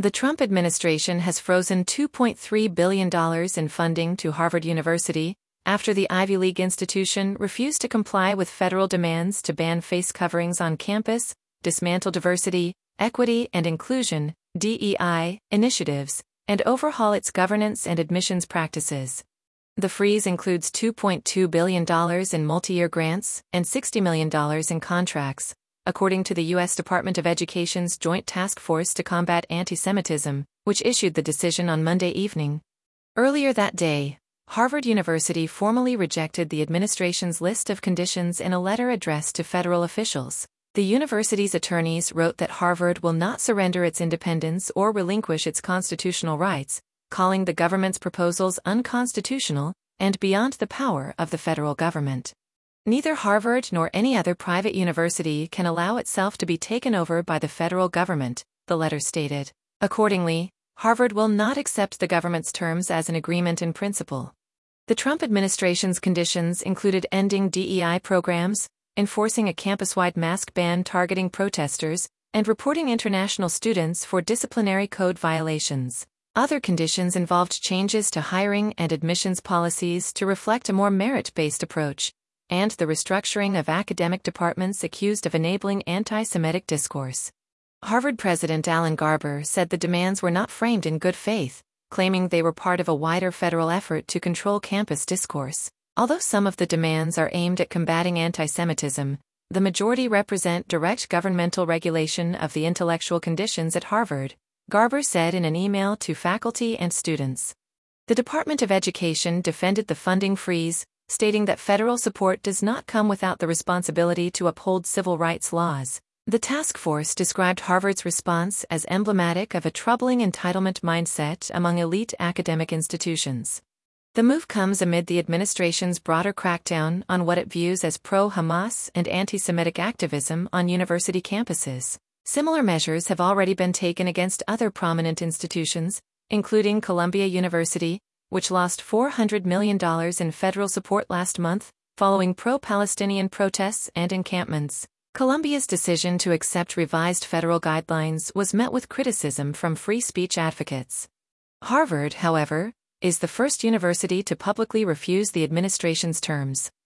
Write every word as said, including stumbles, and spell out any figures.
The Trump administration has frozen two point three billion dollars in funding to Harvard University after the Ivy League institution refused to comply with federal demands to ban face coverings on campus, dismantle diversity, equity and inclusion (D E I) initiatives, and overhaul its governance and admissions practices. The freeze includes two point two billion dollars in multi-year grants and sixty million dollars in contracts, according to the U S Department of Education's Joint Task Force to Combat Anti-Semitism, which issued the decision on Monday evening. Earlier that day, Harvard University formally rejected the administration's list of conditions in a letter addressed to federal officials. The university's attorneys wrote that Harvard will not surrender its independence or relinquish its constitutional rights, calling the government's proposals unconstitutional and beyond the power of the federal government. Neither Harvard nor any other private university can allow itself to be taken over by the federal government, the letter stated. Accordingly, Harvard will not accept the government's terms as an agreement in principle. The Trump administration's conditions included ending D E I programs, enforcing a campus-wide mask ban targeting protesters, and reporting international students for disciplinary code violations. Other conditions involved changes to hiring and admissions policies to reflect a more merit-based approach, and the restructuring of academic departments accused of enabling anti-Semitic discourse. Harvard President Alan Garber said the demands were not framed in good faith, claiming they were part of a wider federal effort to control campus discourse. Although some of the demands are aimed at combating anti-Semitism, the majority represent direct governmental regulation of the intellectual conditions at Harvard, Garber said in an email to faculty and students. The Department of Education defended the funding freeze, stating that federal support does not come without the responsibility to uphold civil rights laws. The task force described Harvard's response as emblematic of a troubling entitlement mindset among elite academic institutions. The move comes amid the administration's broader crackdown on what it views as pro-Hamas and anti-Semitic activism on university campuses. Similar measures have already been taken against other prominent institutions, including Columbia University, which lost four hundred million dollars in federal support last month, following pro-Palestinian protests and encampments. Columbia's decision to accept revised federal guidelines was met with criticism from free speech advocates. Harvard, however, is the first university to publicly refuse the administration's terms.